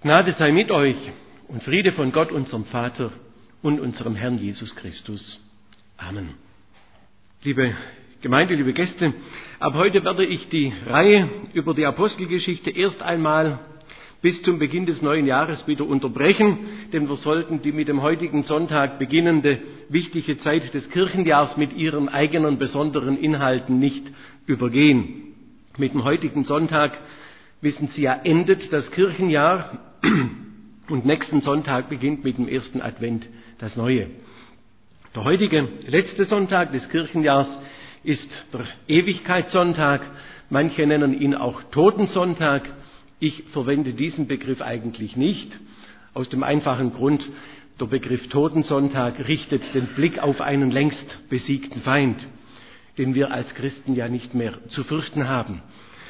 Gnade sei mit euch und Friede von Gott, unserem Vater und unserem Herrn Jesus Christus. Amen. Liebe Gemeinde, liebe Gäste, ab heute werde ich die Reihe über die Apostelgeschichte erst einmal bis zum Beginn des neuen Jahres wieder unterbrechen, denn wir sollten die mit dem heutigen Sonntag beginnende wichtige Zeit des Kirchenjahrs mit ihren eigenen besonderen Inhalten nicht übergehen. Mit dem heutigen Sonntag, wissen Sie ja, endet das Kirchenjahr und nächsten Sonntag beginnt mit dem ersten Advent das Neue. Der heutige letzte Sonntag des Kirchenjahrs ist der Ewigkeitssonntag. Manche nennen ihn auch Totensonntag. Ich verwende diesen Begriff eigentlich nicht, aus dem einfachen Grund, der Begriff Totensonntag richtet den Blick auf einen längst besiegten Feind, den wir als Christen ja nicht mehr zu fürchten haben.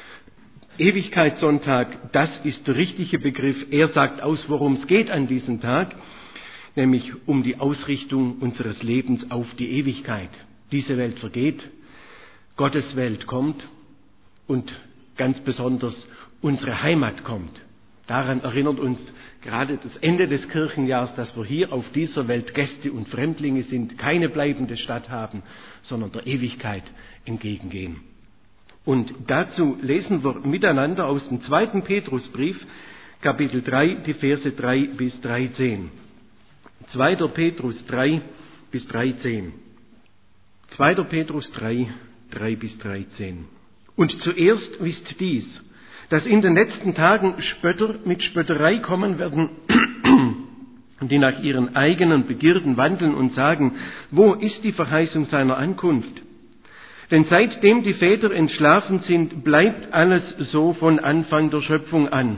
Ewigkeitssonntag, das ist der richtige Begriff. Er sagt aus, worum es geht an diesem Tag, nämlich um die Ausrichtung unseres Lebens auf die Ewigkeit. Diese Welt vergeht, Gottes Welt kommt und ganz besonders unsere Heimat kommt. Daran erinnert uns gerade das Ende des Kirchenjahrs, dass wir hier auf dieser Welt Gäste und Fremdlinge sind, keine bleibende Stadt haben, sondern der Ewigkeit entgegengehen. Und dazu lesen wir miteinander aus dem 2. Petrusbrief, Kapitel 3, die Verse 3 bis 13. 2. Petrus 3 bis 13. 2. Petrus 3, 3 bis 13. Und zuerst wisst dies, dass in den letzten Tagen Spötter mit Spötterei kommen werden, die nach ihren eigenen Begierden wandeln und sagen, wo ist die Verheißung seiner Ankunft? Denn seitdem die Väter entschlafen sind, bleibt alles so von Anfang der Schöpfung an.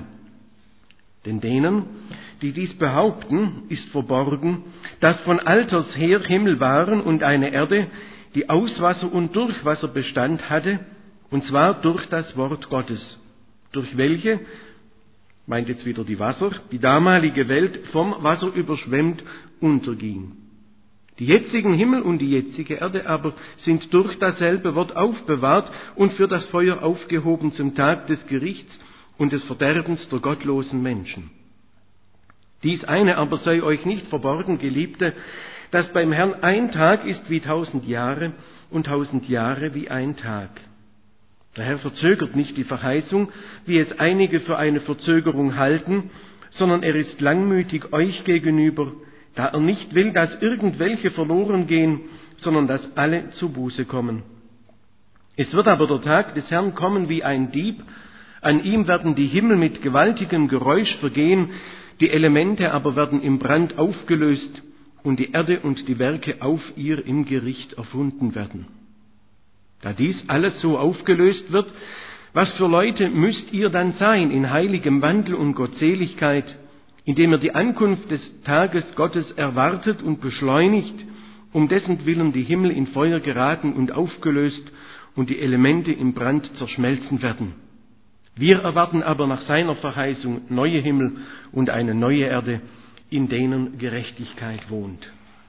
Denn denen, die dies behaupten, ist verborgen, dass von alters her Himmel waren und eine Erde, die aus Wasser und durch Wasser Bestand hatte, und zwar durch das Wort Gottes, durch welche, meint jetzt wieder die Wasser, die damalige Welt vom Wasser überschwemmt unterging. Die jetzigen Himmel und die jetzige Erde aber sind durch dasselbe Wort aufbewahrt und für das Feuer aufgehoben zum Tag des Gerichts und des Verderbens der gottlosen Menschen. Dies eine aber sei euch nicht verborgen, Geliebte, dass beim Herrn ein Tag ist wie 1000 Jahre und 1000 Jahre wie ein Tag. Der Herr verzögert nicht die Verheißung, wie es einige für eine Verzögerung halten, sondern er ist langmütig euch gegenüber, da er nicht will, dass irgendwelche verloren gehen, sondern dass alle zu Buße kommen. Es wird aber der Tag des Herrn kommen wie ein Dieb, an ihm werden die Himmel mit gewaltigem Geräusch vergehen, die Elemente aber werden im Brand aufgelöst und die Erde und die Werke auf ihr im Gericht erfunden werden. Da dies alles so aufgelöst wird, was für Leute müsst ihr dann sein in heiligem Wandel und Gottseligkeit, indem ihr die Ankunft des Tages Gottes erwartet und beschleunigt, um dessen Willen die Himmel in Feuer geraten und aufgelöst und die Elemente im Brand zerschmelzen werden. Wir erwarten aber nach seiner Verheißung neue Himmel und eine neue Erde, in denen Gerechtigkeit wohnt.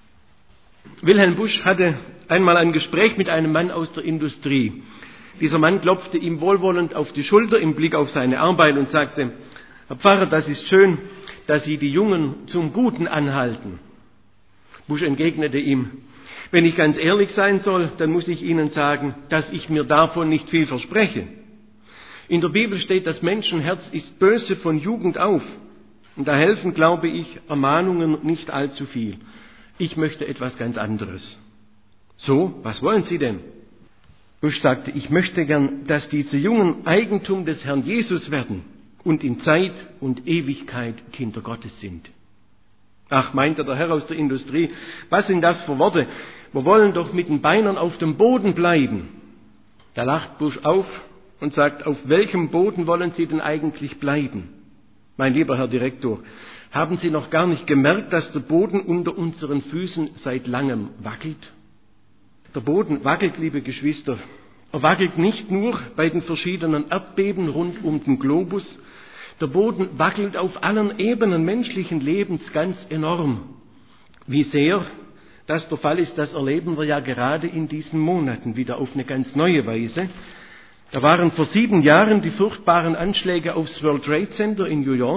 Wilhelm Busch hatte einmal ein Gespräch mit einem Mann aus der Industrie. Dieser Mann klopfte ihm wohlwollend auf die Schulter im Blick auf seine Arbeit und sagte, Herr Pfarrer, das ist schön, dass Sie die Jungen zum Guten anhalten. Busch entgegnete ihm, wenn ich ganz ehrlich sein soll, dann muss ich Ihnen sagen, dass ich mir davon nicht viel verspreche. In der Bibel steht, das Menschenherz ist böse von Jugend auf. Und da helfen, glaube ich, Ermahnungen nicht allzu viel. Ich möchte etwas ganz anderes. So, was wollen Sie denn? Busch sagte, ich möchte gern, dass diese Jungen Eigentum des Herrn Jesus werden und in Zeit und Ewigkeit Kinder Gottes sind. Ach, meinte der Herr aus der Industrie, was sind das für Worte? Wir wollen doch mit den Beinen auf dem Boden bleiben. Da lacht Busch auf und sagt, auf welchem Boden wollen Sie denn eigentlich bleiben? Mein lieber Herr Direktor, haben Sie noch gar nicht gemerkt, dass der Boden unter unseren Füßen seit langem wackelt? Der Boden wackelt, liebe Geschwister. Er wackelt nicht nur bei den verschiedenen Erdbeben rund um den Globus. Der Boden wackelt auf allen Ebenen menschlichen Lebens ganz enorm. Wie sehr das der Fall ist, das erleben wir ja gerade in diesen Monaten wieder auf eine ganz neue Weise. Da waren vor 7 Jahren die furchtbaren Anschläge aufs World Trade Center in New York,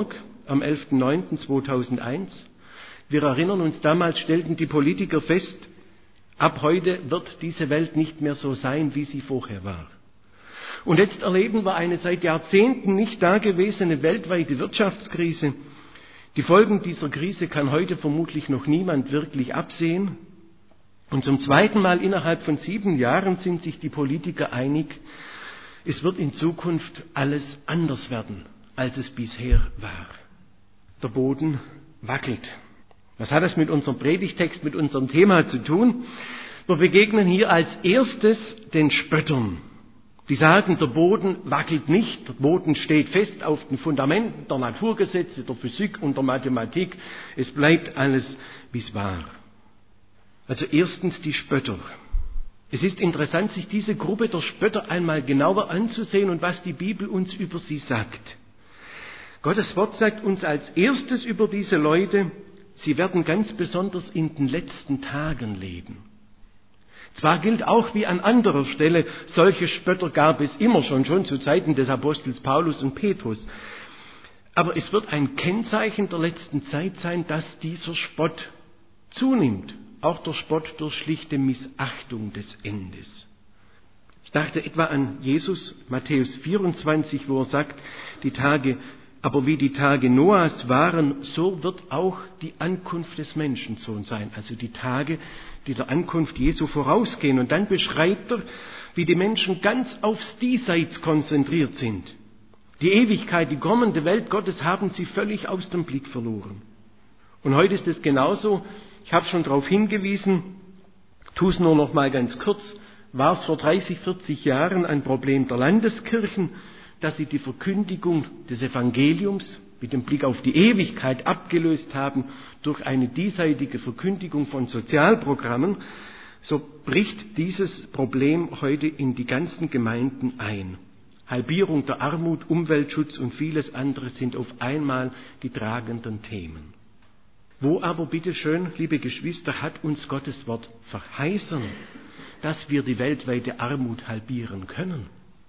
am 11.09.2001. Wir erinnern uns, damals stellten die Politiker fest, ab heute wird diese Welt nicht mehr so sein, wie sie vorher war. Und jetzt erleben wir eine seit Jahrzehnten nicht dagewesene weltweite Wirtschaftskrise. Die Folgen dieser Krise kann heute vermutlich noch niemand wirklich absehen. Und zum zweiten Mal innerhalb von 7 Jahren sind sich die Politiker einig, es wird in Zukunft alles anders werden, als es bisher war. Der Boden wackelt. Was hat das mit unserem Predigtext, mit unserem Thema zu tun? Wir begegnen hier als erstes den Spöttern. Die sagen, der Boden wackelt nicht, der Boden steht fest auf den Fundamenten der Naturgesetze, der Physik und der Mathematik. Es bleibt alles, wie es war. Also erstens die Spötter. Es ist interessant, sich diese Gruppe der Spötter einmal genauer anzusehen und was die Bibel uns über sie sagt. Gottes Wort sagt uns als erstes über diese Leute, sie werden ganz besonders in den letzten Tagen leben. Zwar gilt auch wie an anderer Stelle, solche Spötter gab es immer schon zu Zeiten des Apostels Paulus und Petrus. Aber es wird ein Kennzeichen der letzten Zeit sein, dass dieser Spott zunimmt. Auch der Spott durch schlichte Missachtung des Endes. Ich dachte etwa an Jesus, Matthäus 24, wo er sagt, aber wie die Tage Noahs waren, so wird auch die Ankunft des Menschensohns sein. Also die Tage, die der Ankunft Jesu vorausgehen. Und dann beschreibt er, wie die Menschen ganz aufs Diesseits konzentriert sind. Die Ewigkeit, die kommende Welt Gottes haben sie völlig aus dem Blick verloren. Und heute ist es genauso. Ich habe schon darauf hingewiesen, tue es nur noch mal ganz kurz, war es vor 30, 40 Jahren ein Problem der Landeskirchen, dass sie die Verkündigung des Evangeliums mit dem Blick auf die Ewigkeit abgelöst haben durch eine diesseitige Verkündigung von Sozialprogrammen, so bricht dieses Problem heute in die ganzen Gemeinden ein. Halbierung der Armut, Umweltschutz und vieles andere sind auf einmal die tragenden Themen. Wo aber, bitteschön, liebe Geschwister, hat uns Gottes Wort verheißen, dass wir die weltweite Armut halbieren können?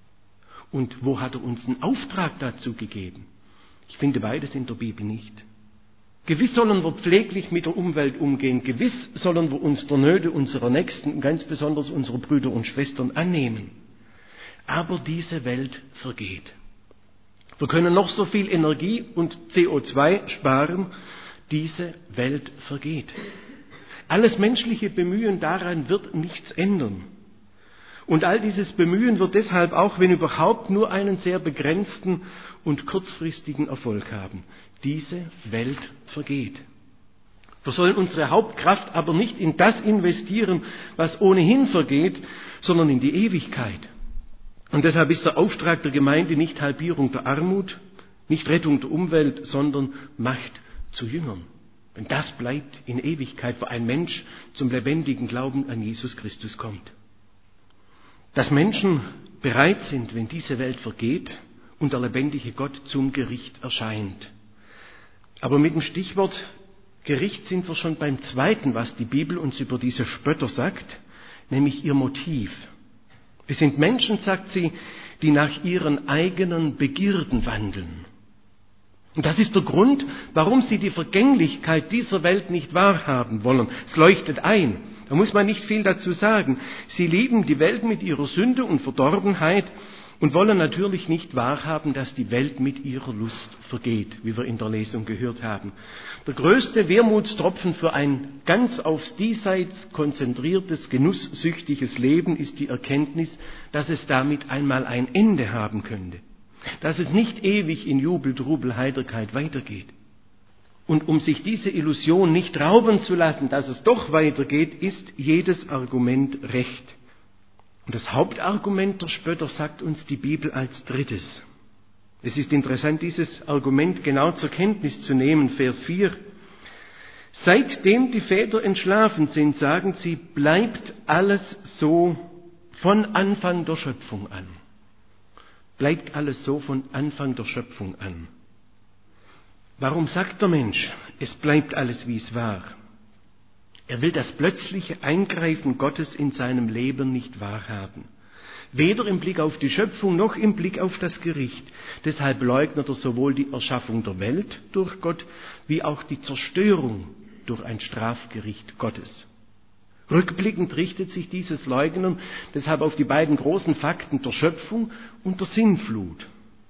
Und wo hat er uns einen Auftrag dazu gegeben? Ich finde beides in der Bibel nicht. Gewiss sollen wir pfleglich mit der Umwelt umgehen. Gewiss sollen wir uns der Nöte unserer Nächsten, ganz besonders unserer Brüder und Schwestern, annehmen. Aber diese Welt vergeht. Wir können noch so viel Energie und CO2 sparen. Diese Welt vergeht. Alles menschliche Bemühen daran wird nichts ändern. Und all dieses Bemühen wird deshalb auch, wenn überhaupt, nur einen sehr begrenzten und kurzfristigen Erfolg haben. Diese Welt vergeht. Wir sollen unsere Hauptkraft aber nicht in das investieren, was ohnehin vergeht, sondern in die Ewigkeit. Und deshalb ist der Auftrag der Gemeinde nicht Halbierung der Armut, nicht Rettung der Umwelt, sondern Macht zu Jüngern. Denn das bleibt in Ewigkeit, wo ein Mensch zum lebendigen Glauben an Jesus Christus kommt. Dass Menschen bereit sind, wenn diese Welt vergeht und der lebendige Gott zum Gericht erscheint. Aber mit dem Stichwort Gericht sind wir schon beim Zweiten, was die Bibel uns über diese Spötter sagt, nämlich ihr Motiv. Es sind Menschen, sagt sie, die nach ihren eigenen Begierden wandeln. Und das ist der Grund, warum sie die Vergänglichkeit dieser Welt nicht wahrhaben wollen. Es leuchtet ein. Da muss man nicht viel dazu sagen. Sie lieben die Welt mit ihrer Sünde und Verdorbenheit und wollen natürlich nicht wahrhaben, dass die Welt mit ihrer Lust vergeht, wie wir in der Lesung gehört haben. Der größte Wermutstropfen für ein ganz aufs Diesseits konzentriertes, genusssüchtiges Leben ist die Erkenntnis, dass es damit einmal ein Ende haben könnte. Dass es nicht ewig in Jubel, Trubel, Heiterkeit weitergeht. Und um sich diese Illusion nicht rauben zu lassen, dass es doch weitergeht, ist jedes Argument recht. Und das Hauptargument der Spötter sagt uns die Bibel als drittes. Es ist interessant, dieses Argument genau zur Kenntnis zu nehmen, Vers 4. Seitdem die Väter entschlafen sind, sagen sie, bleibt alles so von Anfang der Schöpfung an. Bleibt alles so von Anfang der Schöpfung an. Warum sagt der Mensch, es bleibt alles, wie es war? Er will das plötzliche Eingreifen Gottes in seinem Leben nicht wahrhaben. Weder im Blick auf die Schöpfung noch im Blick auf das Gericht. Deshalb leugnet er sowohl die Erschaffung der Welt durch Gott, wie auch die Zerstörung durch ein Strafgericht Gottes. Rückblickend richtet sich dieses Leugnen deshalb auf die beiden großen Fakten der Schöpfung und der Sintflut.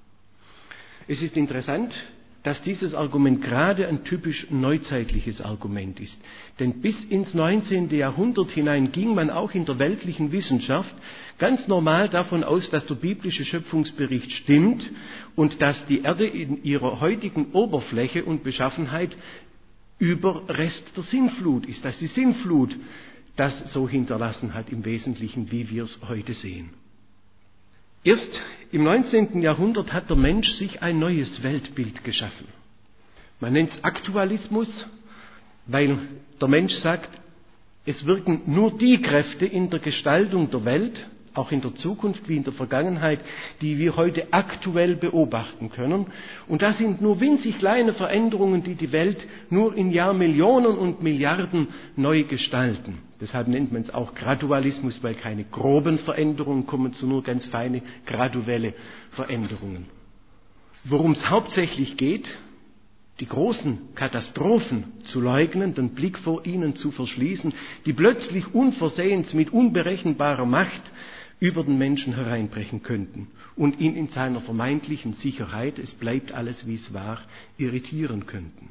Es ist interessant, dass dieses Argument gerade ein typisch neuzeitliches Argument ist. Denn bis ins 19. Jahrhundert hinein ging man auch in der weltlichen Wissenschaft ganz normal davon aus, dass der biblische Schöpfungsbericht stimmt und dass die Erde in ihrer heutigen Oberfläche und Beschaffenheit Überrest der Sintflut ist, dass die Sintflut das so hinterlassen hat im Wesentlichen, wie wir es heute sehen. Erst im 19. Jahrhundert hat der Mensch sich ein neues Weltbild geschaffen. Man nennt es Aktualismus, weil der Mensch sagt, es wirken nur die Kräfte in der Gestaltung der Welt, auch in der Zukunft wie in der Vergangenheit, die wir heute aktuell beobachten können. Und das sind nur winzig kleine Veränderungen, die die Welt nur in Jahrmillionen und Milliarden neu gestalten. Deshalb nennt man es auch Gradualismus, weil keine groben Veränderungen kommen, sondern nur ganz feine, graduelle Veränderungen. Worum es hauptsächlich geht, die großen Katastrophen zu leugnen, den Blick vor ihnen zu verschließen, die plötzlich unversehens mit unberechenbarer Macht über den Menschen hereinbrechen könnten und ihn in seiner vermeintlichen Sicherheit, es bleibt alles wie es war, irritieren könnten.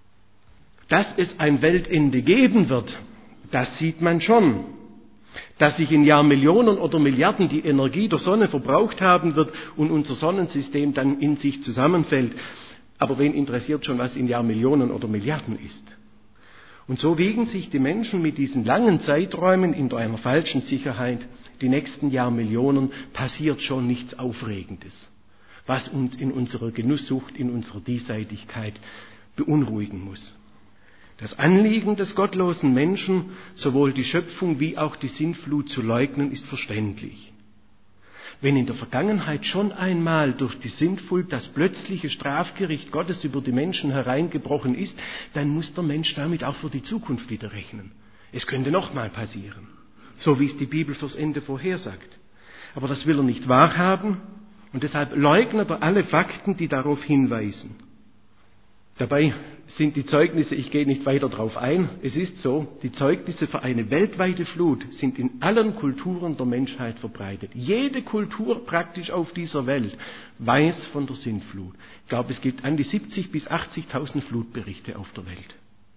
Dass es ein Weltende geben wird, das sieht man schon. Dass sich in Jahrmillionen oder Milliarden die Energie der Sonne verbraucht haben wird und unser Sonnensystem dann in sich zusammenfällt. Aber wen interessiert schon, was in Jahrmillionen oder Milliarden ist? Und so wiegen sich die Menschen mit diesen langen Zeiträumen in einer falschen Sicherheit. Die nächsten Jahrmillionen passiert schon nichts Aufregendes, was uns in unserer Genusssucht, in unserer Diesseitigkeit beunruhigen muss. Das Anliegen des gottlosen Menschen, sowohl die Schöpfung wie auch die Sintflut zu leugnen, ist verständlich. Wenn in der Vergangenheit schon einmal durch die Sintflut das plötzliche Strafgericht Gottes über die Menschen hereingebrochen ist, dann muss der Mensch damit auch für die Zukunft wieder rechnen. Es könnte nochmal passieren, so wie es die Bibel fürs Ende vorhersagt. Aber das will er nicht wahrhaben und deshalb leugnet er alle Fakten, die darauf hinweisen. Dabei sind die Zeugnisse, ich gehe nicht weiter darauf ein, es ist so, die Zeugnisse für eine weltweite Flut sind in allen Kulturen der Menschheit verbreitet. Jede Kultur praktisch auf dieser Welt weiß von der Sintflut. Ich glaube, es gibt an die 70.000 bis 80.000 Flutberichte auf der Welt.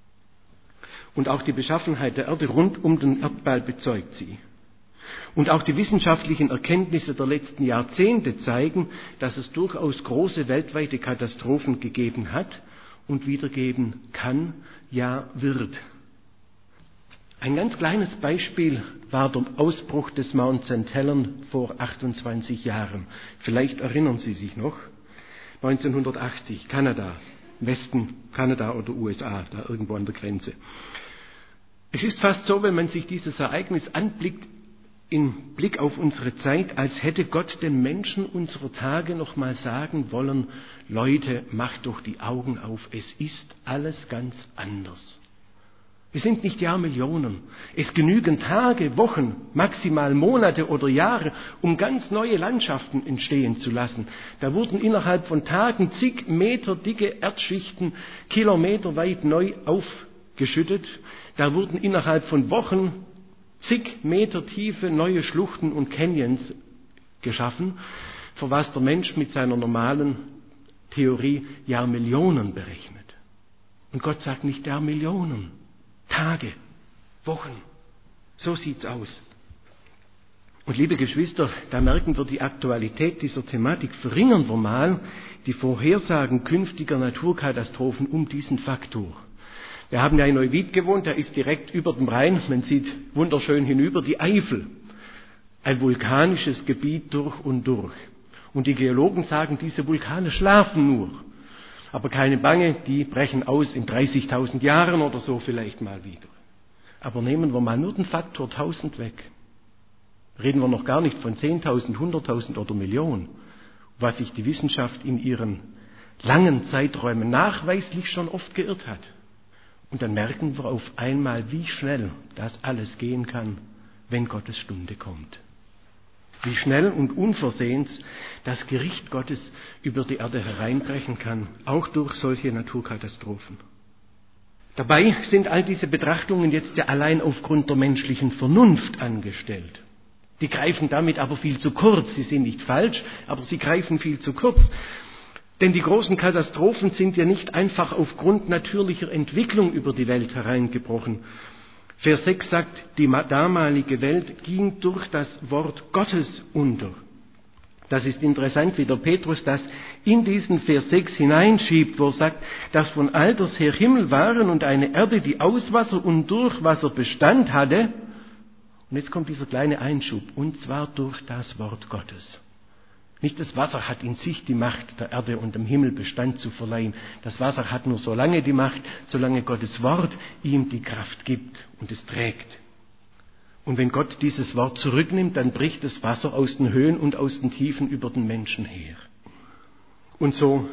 Und auch die Beschaffenheit der Erde rund um den Erdball bezeugt sie. Und auch die wissenschaftlichen Erkenntnisse der letzten Jahrzehnte zeigen, dass es durchaus große weltweite Katastrophen gegeben hat und wiedergeben kann, ja wird. Ein ganz kleines Beispiel war der Ausbruch des Mount St. Helens vor 28 Jahren. Vielleicht erinnern Sie sich noch. 1980, Kanada, Westen Kanada oder USA, da irgendwo an der Grenze. Es ist fast so, wenn man sich dieses Ereignis anblickt, im Blick auf unsere Zeit, als hätte Gott dem Menschen unserer Tage noch mal sagen wollen, Leute, macht doch die Augen auf, es ist alles ganz anders. Es sind nicht Jahrmillionen, es genügen Tage, Wochen, maximal Monate oder Jahre, um ganz neue Landschaften entstehen zu lassen. Da wurden innerhalb von Tagen zig Meter dicke Erdschichten kilometerweit neu aufgeschüttet. Da wurden innerhalb von Wochen zig Meter tiefe neue Schluchten und Canyons geschaffen, für was der Mensch mit seiner normalen Theorie Jahrmillionen berechnet. Und Gott sagt nicht Jahrmillionen, Tage, Wochen. So sieht's aus. Und liebe Geschwister, da merken wir die Aktualität dieser Thematik, verringern wir mal die Vorhersagen künftiger Naturkatastrophen um diesen Faktor. Wir haben ja in Neuwied gewohnt, der ist direkt über dem Rhein, man sieht wunderschön hinüber, die Eifel. Ein vulkanisches Gebiet durch und durch. Und die Geologen sagen, diese Vulkane schlafen nur. Aber keine Bange, die brechen aus in 30.000 Jahren oder so vielleicht mal wieder. Aber nehmen wir mal nur den Faktor 1000 weg. Reden wir noch gar nicht von 10.000, 100.000 oder Millionen, was sich die Wissenschaft in ihren langen Zeiträumen nachweislich schon oft geirrt hat. Und dann merken wir auf einmal, wie schnell das alles gehen kann, wenn Gottes Stunde kommt. wie schnell und unversehens das Gericht Gottes über die Erde hereinbrechen kann, auch durch solche Naturkatastrophen. Dabei sind all diese Betrachtungen jetzt ja allein aufgrund der menschlichen Vernunft angestellt. Die greifen damit aber viel zu kurz. Sie sind nicht falsch, aber sie greifen viel zu kurz. Denn die großen Katastrophen sind ja nicht einfach aufgrund natürlicher Entwicklung über die Welt hereingebrochen. Vers 6 sagt, die damalige Welt ging durch das Wort Gottes unter. Das ist interessant, wie der Petrus das in diesen Vers 6 hineinschiebt, wo er sagt, dass von alters her Himmel waren und eine Erde, die aus Wasser und durch Wasser Bestand hatte. Und jetzt kommt dieser kleine Einschub, und zwar durch das Wort Gottes. Nicht das Wasser hat in sich die Macht, der Erde und dem Himmel Bestand zu verleihen. Das Wasser hat nur so lange die Macht, solange Gottes Wort ihm die Kraft gibt und es trägt. Und wenn Gott dieses Wort zurücknimmt, dann bricht das Wasser aus den Höhen und aus den Tiefen über den Menschen her. Und so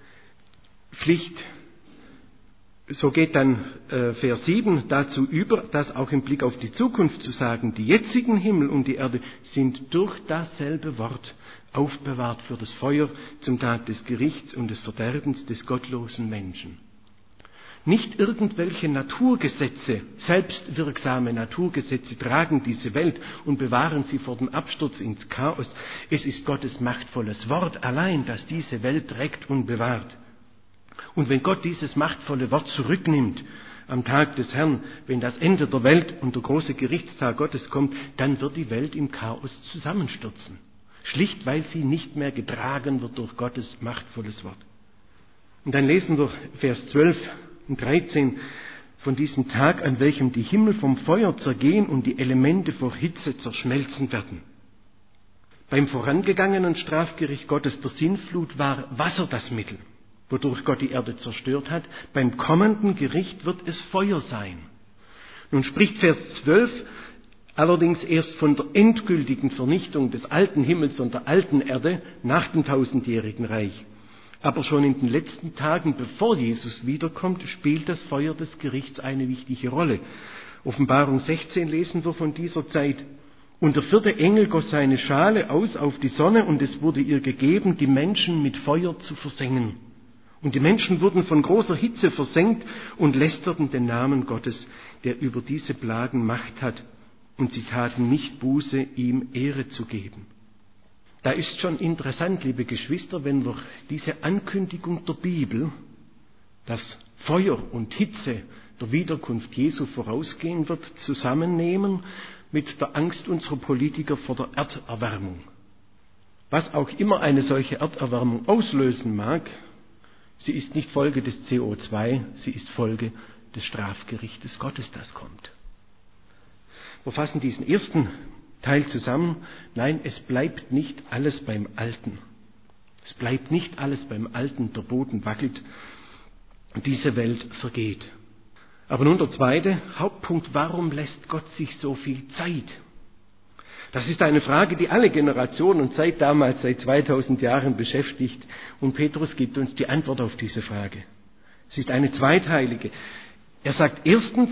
geht dann Vers 7 dazu über, das auch im Blick auf die Zukunft zu sagen, die jetzigen Himmel und die Erde sind durch dasselbe Wort aufbewahrt für das Feuer zum Tag des Gerichts und des Verderbens des gottlosen Menschen. Nicht irgendwelche Naturgesetze, selbstwirksame Naturgesetze tragen diese Welt und bewahren sie vor dem Absturz ins Chaos. Es ist Gottes machtvolles Wort allein, das diese Welt trägt und bewahrt. Und wenn Gott dieses machtvolle Wort zurücknimmt am Tag des Herrn, wenn das Ende der Welt und der große Gerichtstag Gottes kommt, dann wird die Welt im Chaos zusammenstürzen. Schlicht, weil sie nicht mehr getragen wird durch Gottes machtvolles Wort. Und dann lesen wir Vers 12 und 13 von diesem Tag, an welchem die Himmel vom Feuer zergehen und die Elemente vor Hitze zerschmelzen werden. Beim vorangegangenen Strafgericht Gottes der Sintflut war Wasser das Mittel, wodurch Gott die Erde zerstört hat. Beim kommenden Gericht wird es Feuer sein. Nun spricht Vers 12 allerdings erst von der endgültigen Vernichtung des alten Himmels und der alten Erde nach dem tausendjährigen Reich. Aber schon in den letzten Tagen, bevor Jesus wiederkommt, spielt das Feuer des Gerichts eine wichtige Rolle. Offenbarung 16 lesen wir von dieser Zeit. Und der vierte Engel goss seine Schale aus auf die Sonne, und es wurde ihr gegeben, die Menschen mit Feuer zu versengen. Und die Menschen wurden von großer Hitze versenkt und lästerten den Namen Gottes, der über diese Plagen Macht hat, und sie taten nicht Buße, ihm Ehre zu geben. Da ist schon interessant, liebe Geschwister, wenn wir diese Ankündigung der Bibel, dass Feuer und Hitze der Wiederkunft Jesu vorausgehen wird, zusammennehmen mit der Angst unserer Politiker vor der Erderwärmung. Was auch immer eine solche Erderwärmung auslösen mag, sie ist nicht Folge des CO2, sie ist Folge des Strafgerichtes Gottes, das kommt. Wir fassen diesen ersten Teil zusammen. Nein, es bleibt nicht alles beim Alten. Es bleibt nicht alles beim Alten, der Boden wackelt und diese Welt vergeht. Aber nun der zweite Hauptpunkt, warum lässt Gott sich so viel Zeit? Das ist eine Frage, die alle Generationen seit damals, seit 2000 Jahren beschäftigt. Und Petrus gibt uns die Antwort auf diese Frage. Es ist eine zweiteilige. Er sagt erstens,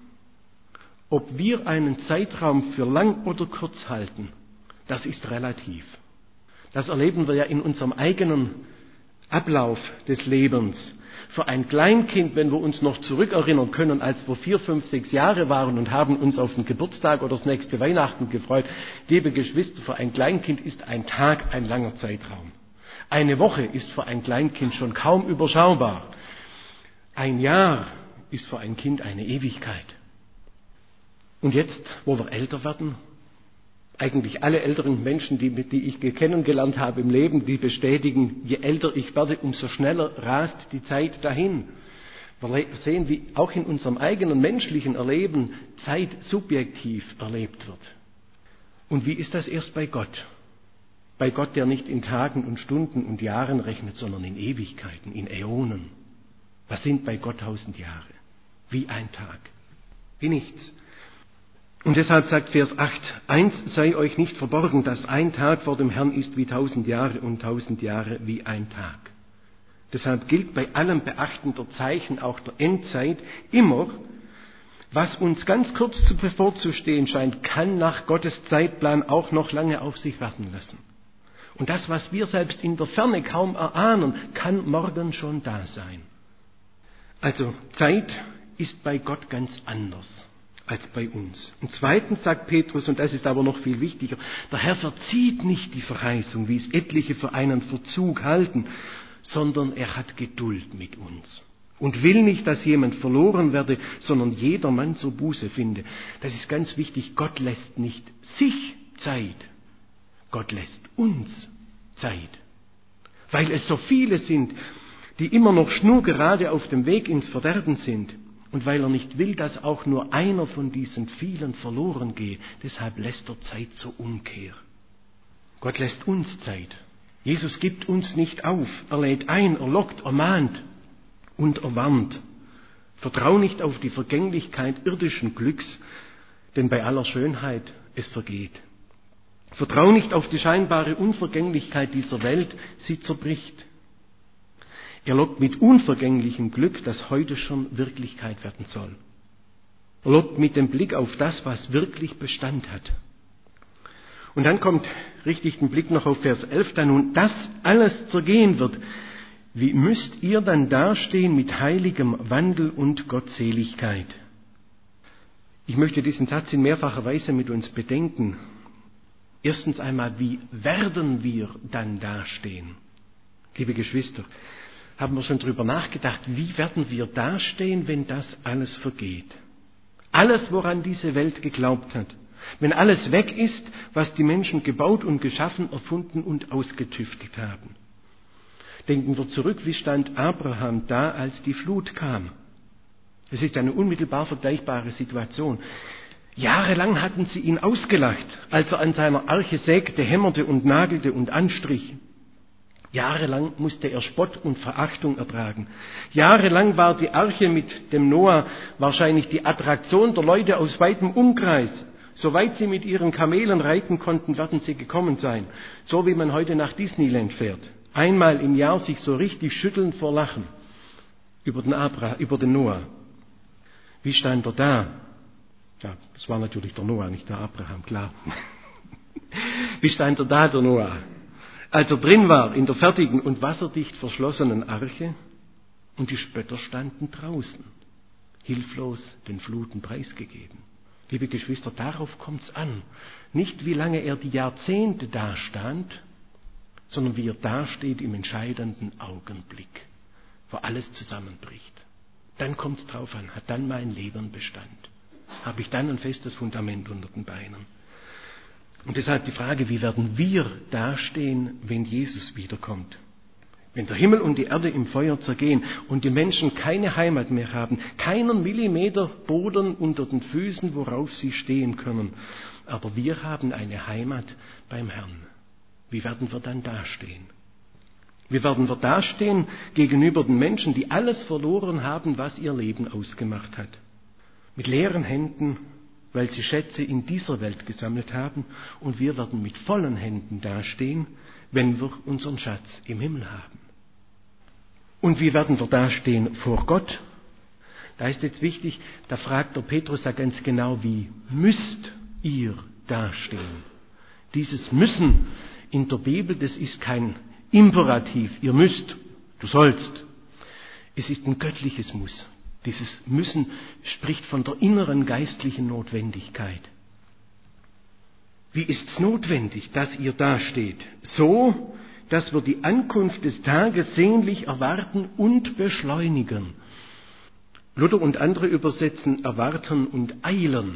ob wir einen Zeitraum für lang oder kurz halten, das ist relativ. Das erleben wir ja in unserem eigenen Ablauf des Lebens. Für ein Kleinkind, wenn wir uns noch zurückerinnern können, als wir 4, 5, 6 Jahre waren und haben uns auf den Geburtstag oder das nächste Weihnachten gefreut, liebe Geschwister, für ein Kleinkind ist ein Tag ein langer Zeitraum. Eine Woche ist für ein Kleinkind schon kaum überschaubar. Ein Jahr ist für ein Kind eine Ewigkeit. Und jetzt, wo wir älter werden, eigentlich alle älteren Menschen, die ich kennengelernt habe im Leben, die bestätigen, je älter ich werde, umso schneller rast die Zeit dahin. Wir sehen, wie auch in unserem eigenen menschlichen Erleben Zeit subjektiv erlebt wird. Und wie ist das erst bei Gott? Bei Gott, der nicht in Tagen und Stunden und Jahren rechnet, sondern in Ewigkeiten, in Äonen. Was sind bei Gott 1000 Jahre? Wie ein Tag. Wie nichts. Und deshalb sagt Vers 8, eins sei euch nicht verborgen, dass ein Tag vor dem Herrn ist wie 1000 Jahre und 1000 Jahre wie ein Tag. Deshalb gilt bei allem Beachten der Zeichen auch der Endzeit immer, Was uns ganz kurz bevorzustehen scheint, kann nach Gottes Zeitplan auch noch lange auf sich warten lassen. Und das, was wir selbst in der Ferne kaum erahnen, kann morgen schon da sein. Also Zeit ist bei Gott ganz anders als bei uns. Und zweitens sagt Petrus, und das ist aber noch viel wichtiger, der Herr verzieht nicht die Verheißung, wie es etliche für einen Verzug halten, sondern er hat Geduld mit uns und will nicht, dass jemand verloren werde, sondern jedermann zur Buße finde. Das ist ganz wichtig. Gott lässt nicht sich Zeit. Gott lässt uns Zeit. Weil es so viele sind, die immer noch schnurgerade auf dem Weg ins Verderben sind. Und weil er nicht will, dass auch nur einer von diesen vielen verloren gehe. Deshalb lässt er Zeit zur Umkehr. Gott lässt uns Zeit. Jesus gibt uns nicht auf. Er lädt ein, er lockt, er mahnt und er warnt. Vertrau nicht auf die Vergänglichkeit irdischen Glücks, denn bei aller Schönheit es vergeht. Vertrau nicht auf die scheinbare Unvergänglichkeit dieser Welt, sie zerbricht. Er lockt mit unvergänglichem Glück, das heute schon Wirklichkeit werden soll. Er lockt mit dem Blick auf das, was wirklich Bestand hat. Und dann kommt richtig den Blick noch auf Vers 11, da nun das alles zergehen wird, wie müsst ihr dann dastehen mit heiligem Wandel und Gottseligkeit? Ich möchte diesen Satz in mehrfacher Weise mit uns bedenken. Erstens einmal, wie werden wir dann dastehen? Liebe Geschwister, haben wir schon drüber nachgedacht, wie werden wir dastehen, wenn das alles vergeht? Alles, woran diese Welt geglaubt hat. Wenn alles weg ist, was die Menschen gebaut und geschaffen, erfunden und ausgetüftelt haben. Denken wir zurück, wie stand Abraham da, als die Flut kam? Es ist eine unmittelbar vergleichbare Situation. Jahrelang hatten sie ihn ausgelacht, als er an seiner Arche sägte, hämmerte und nagelte und anstrich. Jahrelang musste er Spott und Verachtung ertragen. Jahrelang war die Arche mit dem Noah wahrscheinlich die Attraktion der Leute aus weitem Umkreis. Soweit sie mit ihren Kamelen reiten konnten, werden sie gekommen sein. So wie man heute nach Disneyland fährt. Einmal im Jahr sich so richtig schütteln vor Lachen über den Noah. Wie stand er da? Ja, das war natürlich der Noah, nicht der Abraham, klar. Wie stand er da, der Noah? Als er drin war, in der fertigen und wasserdicht verschlossenen Arche, und die Spötter standen draußen, hilflos den Fluten preisgegeben. Liebe Geschwister, darauf kommt's an. Nicht, wie lange er die Jahrzehnte dastand, sondern wie er dasteht im entscheidenden Augenblick, wo alles zusammenbricht. Dann kommt's drauf an, hat dann mein Leben Bestand? Habe ich dann ein festes Fundament unter den Beinen? Und deshalb die Frage, wie werden wir dastehen, wenn Jesus wiederkommt? Wenn der Himmel und die Erde im Feuer zergehen und die Menschen keine Heimat mehr haben, keinen Millimeter Boden unter den Füßen, worauf sie stehen können. Aber wir haben eine Heimat beim Herrn. Wie werden wir dann dastehen? Wie werden wir dastehen gegenüber den Menschen, die alles verloren haben, was ihr Leben ausgemacht hat? Mit leeren Händen, weil sie Schätze in dieser Welt gesammelt haben, und wir werden mit vollen Händen dastehen, wenn wir unseren Schatz im Himmel haben. Und wie werden wir dastehen vor Gott? Da ist jetzt wichtig, da fragt der Petrus ja ganz genau, wie müsst ihr dastehen? Dieses Müssen in der Bibel, das ist kein Imperativ, ihr müsst, du sollst. Es ist ein göttliches Muss. Dieses Müssen spricht von der inneren geistlichen Notwendigkeit. Wie ist's notwendig, dass ihr dasteht? So, dass wir die Ankunft des Tages sehnlich erwarten und beschleunigen. Luther und andere übersetzen erwarten und eilen.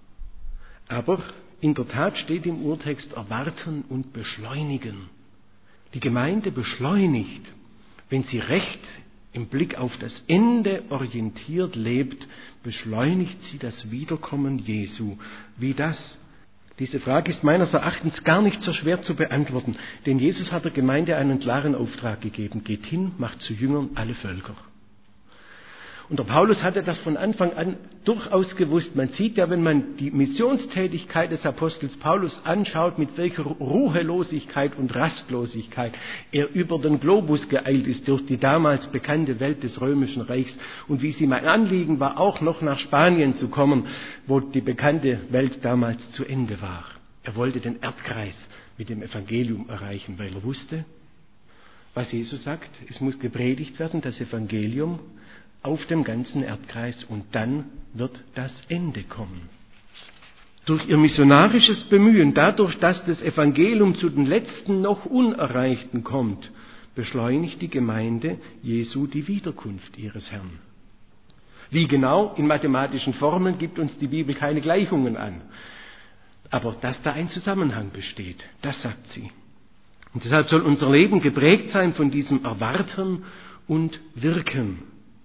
Aber in der Tat steht im Urtext erwarten und beschleunigen. Die Gemeinde beschleunigt, wenn sie recht im Blick auf das Ende orientiert lebt, beschleunigt sie das Wiederkommen Jesu. Wie das? Diese Frage ist meines Erachtens gar nicht so schwer zu beantworten, denn Jesus hat der Gemeinde einen klaren Auftrag gegeben. Geht hin, macht zu Jüngern alle Völker. Und der Paulus hatte das von Anfang an durchaus gewusst. Man sieht ja, wenn man die Missionstätigkeit des Apostels Paulus anschaut, mit welcher Ruhelosigkeit und Rastlosigkeit er über den Globus geeilt ist durch die damals bekannte Welt des Römischen Reichs und wie es ihm ein Anliegen war, auch noch nach Spanien zu kommen, wo die bekannte Welt damals zu Ende war. Er wollte den Erdkreis mit dem Evangelium erreichen, weil er wusste, was Jesus sagt, es muss gepredigt werden, das Evangelium, auf dem ganzen Erdkreis, und dann wird das Ende kommen. Durch ihr missionarisches Bemühen, dadurch, dass das Evangelium zu den letzten noch Unerreichten kommt, beschleunigt die Gemeinde Jesu die Wiederkunft ihres Herrn. Wie genau, in mathematischen Formeln gibt uns die Bibel keine Gleichungen an. Aber dass da ein Zusammenhang besteht, das sagt sie. Und deshalb soll unser Leben geprägt sein von diesem Erwarten und Wirken.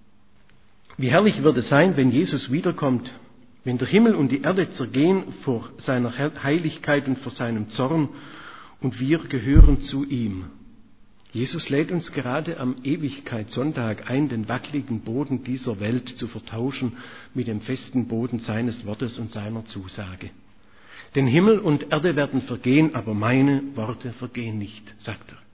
Wie herrlich wird es sein, wenn Jesus wiederkommt, wenn der Himmel und die Erde zergehen vor seiner Heiligkeit und vor seinem Zorn und wir gehören zu ihm. Jesus lädt uns gerade am Ewigkeitssonntag ein, den wackeligen Boden dieser Welt zu vertauschen mit dem festen Boden seines Wortes und seiner Zusage. Denn Himmel und Erde werden vergehen, aber meine Worte vergehen nicht, sagt er.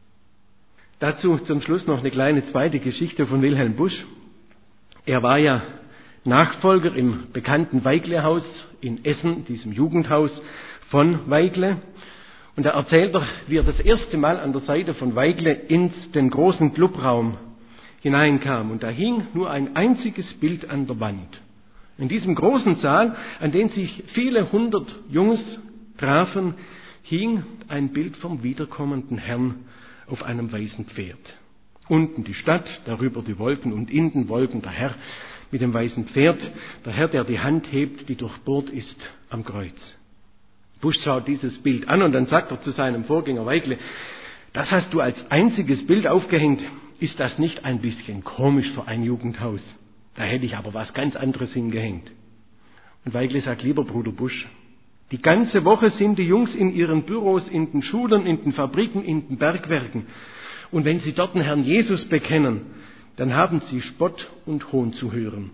Dazu zum Schluss noch eine kleine zweite Geschichte von Wilhelm Busch. Er war ja Nachfolger im bekannten Weigle-Haus in Essen, diesem Jugendhaus von Weigle. Und da erzählt er, wie er das erste Mal an der Seite von Weigle in den großen Clubraum hineinkam. Und da hing nur ein einziges Bild an der Wand. In diesem großen Saal, an den sich viele hundert Jungs trafen, hing ein Bild vom wiederkommenden Herrn auf einem weißen Pferd. Unten die Stadt, darüber die Wolken und in den Wolken der Herr mit dem weißen Pferd, der Herr, der die Hand hebt, die durchbohrt ist am Kreuz. Busch schaut dieses Bild an und dann sagt er zu seinem Vorgänger Weigle, das hast du als einziges Bild aufgehängt, ist das nicht ein bisschen komisch für ein Jugendhaus? Da hätte ich aber was ganz anderes hingehängt. Und Weigle sagt, lieber Bruder Busch, die ganze Woche sind die Jungs in ihren Büros, in den Schulen, in den Fabriken, in den Bergwerken. Und wenn sie dort den Herrn Jesus bekennen, dann haben sie Spott und Hohn zu hören.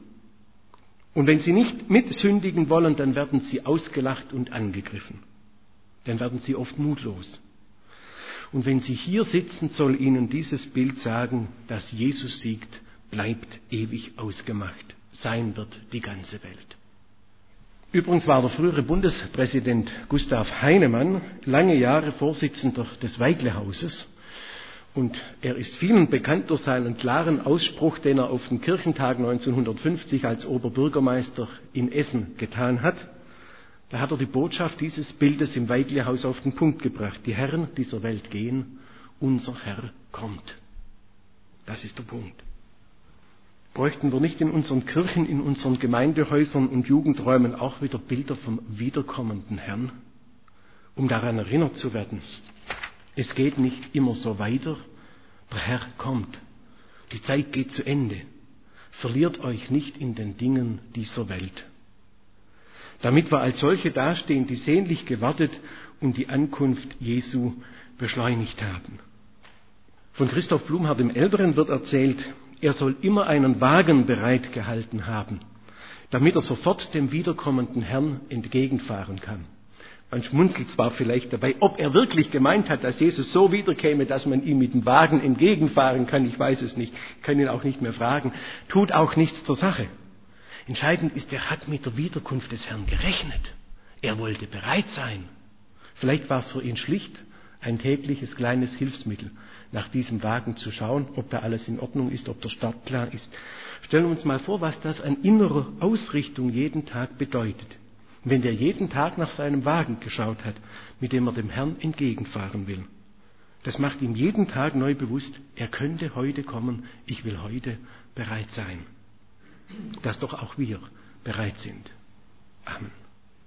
Und wenn sie nicht mitsündigen wollen, dann werden sie ausgelacht und angegriffen. Dann werden sie oft mutlos. Und wenn sie hier sitzen, soll ihnen dieses Bild sagen, dass Jesus siegt, bleibt ewig ausgemacht. Sein wird die ganze Welt. Übrigens war der frühere Bundespräsident Gustav Heinemann lange Jahre Vorsitzender des Weigle-Hauses. Und er ist vielen bekannt durch seinen klaren Ausspruch, den er auf den Kirchentag 1950 als Oberbürgermeister in Essen getan hat. Da hat er die Botschaft dieses Bildes im Weigle-Haus auf den Punkt gebracht. Die Herren dieser Welt gehen, unser Herr kommt. Das ist der Punkt. Bräuchten wir nicht in unseren Kirchen, in unseren Gemeindehäusern und Jugendräumen auch wieder Bilder vom wiederkommenden Herrn, um daran erinnert zu werden? Es geht nicht immer so weiter. Der Herr kommt. Die Zeit geht zu Ende. Verliert euch nicht in den Dingen dieser Welt. Damit wir als solche dastehen, die sehnlich gewartet und die Ankunft Jesu beschleunigt haben. Von Christoph Blumhardt dem Älteren wird erzählt, er soll immer einen Wagen bereit gehalten haben, damit er sofort dem wiederkommenden Herrn entgegenfahren kann. Man schmunzelt zwar vielleicht dabei, ob er wirklich gemeint hat, dass Jesus so wiederkäme, dass man ihm mit dem Wagen entgegenfahren kann, ich weiß es nicht, kann ihn auch nicht mehr fragen, tut auch nichts zur Sache. Entscheidend ist, er hat mit der Wiederkunft des Herrn gerechnet. Er wollte bereit sein. Vielleicht war es für ihn schlicht ein tägliches kleines Hilfsmittel, nach diesem Wagen zu schauen, ob da alles in Ordnung ist, ob der Start klar ist. Stellen wir uns mal vor, was das an innerer Ausrichtung jeden Tag bedeutet. Wenn der jeden Tag nach seinem Wagen geschaut hat, mit dem er dem Herrn entgegenfahren will. Das macht ihm jeden Tag neu bewusst, er könnte heute kommen, ich will heute bereit sein. Dass doch auch wir bereit sind. Amen.